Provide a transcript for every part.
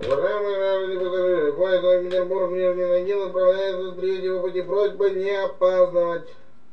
Уважаемые граждане пассажиры, поезд Санкт-Петербург, Нижний Тагил отправляется с третьего пути. Просьба не опаздывать.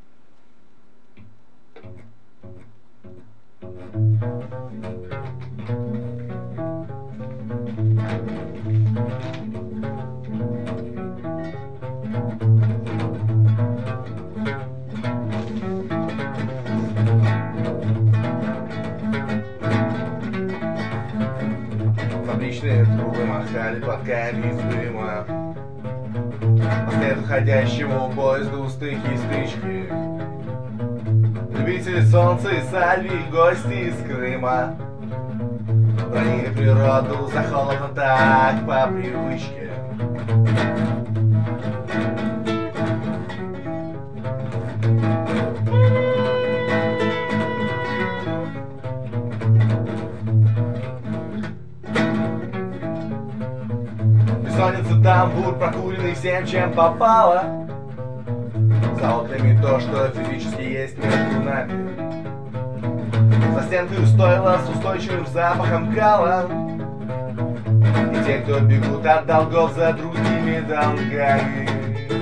Фабричные трубы махали платками из дыма. Вслед уходящему поезду стыки и стычки. Любители солнца и сальви, гости из Крыма. Бронили природу за холодно так по привычке. Бессонница, тамбур, прокуренный всем, чем попало. За окнами то, что физически есть между нами. За стенкой стойла с устойчивым запахом кала. И те, кто бегут от долгов за другими долгами.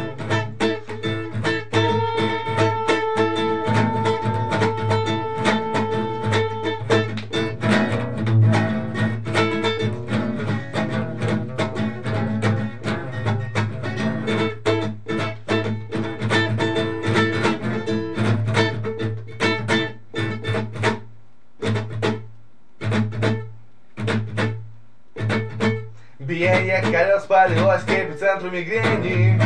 Биение колес полилось к эпицентру мигрени.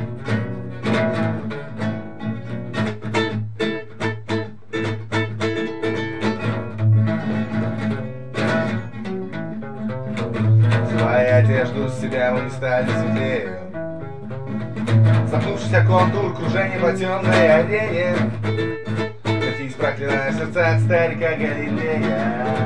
Свою одежду с себя мы не стали светлее. Запнувшийся контур кружения по темной арене. Катись, проклиная сердца от старика Галилея.